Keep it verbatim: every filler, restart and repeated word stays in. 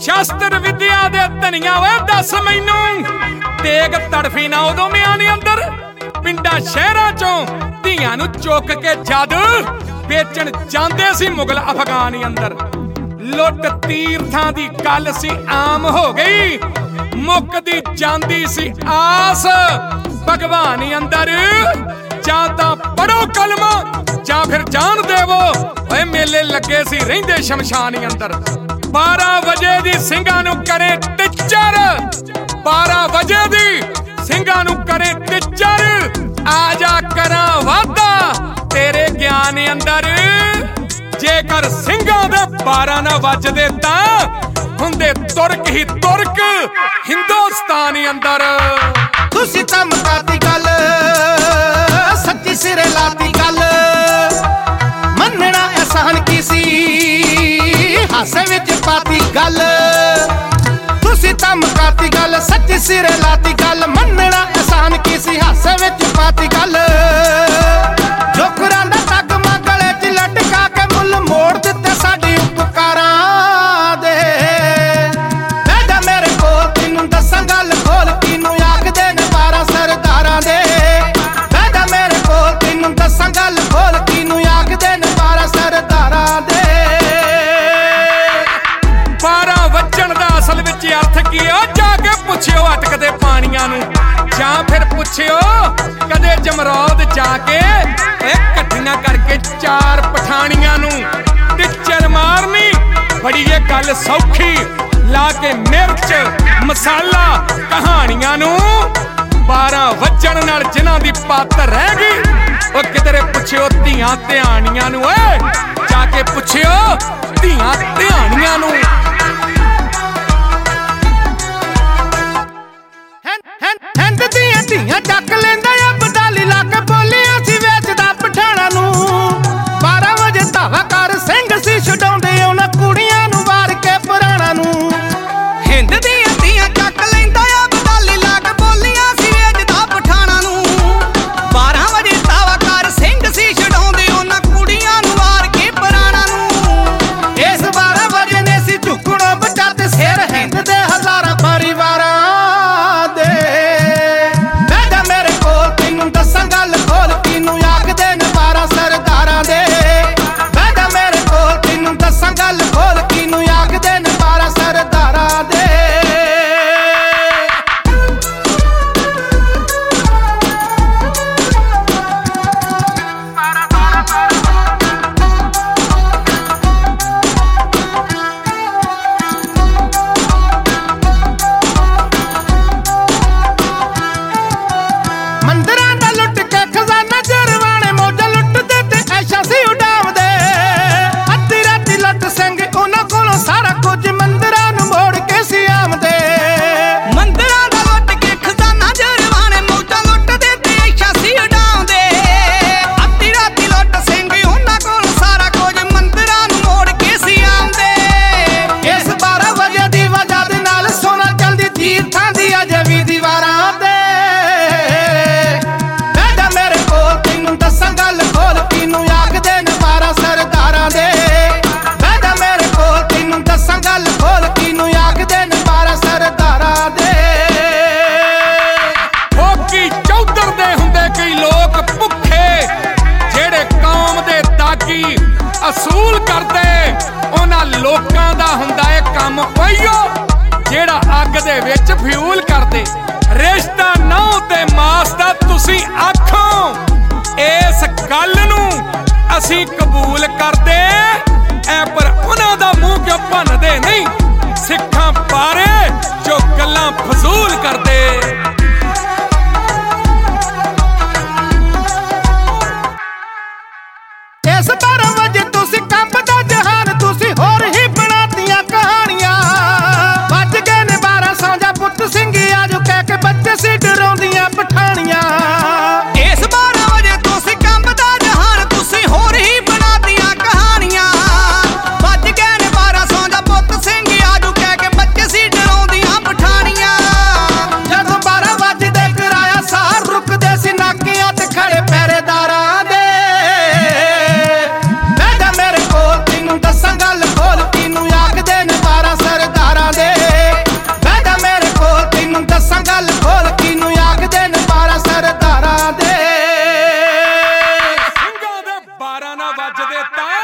शास्त्र विद्या दे धनिया वे दस मैनू तेग तड़फी ना उदों म्यानी अंदर पिंडा शहरां चों धीआं नू चुक के जद बेचण जांदे सी मुगल अफगानी अंदर। लुट तीर्थां दी गल सी आम हो गई, मुकदी जांदी सी आस भगवानी अंदर। जां तां पढ़ो कलमा जां फिर जान देवो, ओए मेले लगे सी रहिंदे शमशानी अंदर। बारह वजे दी सिंघां नू करे टिचर, बारह वजे दी सिंघां नू करे टिचर। आजा करा वादा तेरे ज्ञान अंदर, जेकर सिंघां दे बारह ना वजदे तां हुंदे तुर्क ही तुर्क हिंदुस्तानी अंदर। तुसी तां मुकाती गल सच्ची सिरे लाती गल, मनना एहसान की सी हासे विच पाती गल। तुसी तां मुकाती गल सच्ची सिरे लाती गल, मनना एहसान की सी हासे विच पाती गल। जोकरां दा तगमा गले च लटका के मुल मोड़ दित्ते साडी उपकारां दे। बैठा मेरे कोल तैनूं दस्सां गल खोल किनूं आखदे ने बारां सरदारां दे। बैठा मेरे कोल तैनूं दस्सां गल खोल किनूं आखदे ने बारां सरदारां दे। बारह वजण दा असल विच अर्थ की आ, जाके पुछियो अटकदे पानियां नूं, जां फिर पुछियो कदे जमरौद जाके कट्ठियां करके चार पठानियां नूं। टिचर मारनी बड़ी ये गल सौखी, ला के मिर्च मसाला कहानियां नूं। बारह वजण नाल जिन्हां दी पत रह गई, ओ किधरे पुछियो धीआं ध्यानियां नूं। ओए जाके पुछियो धीआं ध्यानियां नूं। हिंद दियां धीआं चक लेंदा बडाली ला के बोलियां सी वेचदा पठाणा नूं। बारह वजे धावा कर सिंह सी छडाउंदे उन्हां कुड़ियां नूं वार के पुराणा नूं। हिंद दियां धीआं चक लेंदा बडाली ला के बोलियां सी वेचदा पठाणा नूं। बारह वजे धावा कर सिंह सी छडाउंदे उन्हां कुड़ियां नूं वार के पुराणा नूं। इस बारह वजे ने सी झुकणों बचा ते सिर हिंद दे हज़ारां परिवारां दे। दस्सां गल खोल किनूं आखदे ने बारां सरदारां दे। बैठा मेरे कोल तैनूं दस्सां गल खोल किनूं आखदे ने बारां सरदारां दे। असूल करदे उन्हां लोकां दा हुंदा ए कम ओइयो जेड़ा अग दे विच फ्यूल करदे। रिश्ता नौ ते मास दा तुसी आखो, इस गल नूं असीं कबूल करदे ऐ, पर उन्हां दा मूंह क्यों भनदे नहीं सिखां बारे जो गल्लां फजूल करदे। इस बारह वजे तुसी कंबदा जहान तुसी होर ही बनातियां कहानियां। बज गए ने बारह सांझा पुत सिंह आजो कह के बच्चे सी डराउंदियां पठानियां। इस बारह वजे तुसी कंबदा जहान तुसी होर ही बनातियां कहानियां। बज गए ने बारह सांझा पुत सिंह आजो कह के बच्चे सी डराउंदियां पठानियां। जदों बारह वजे ਦਿੱਤਾ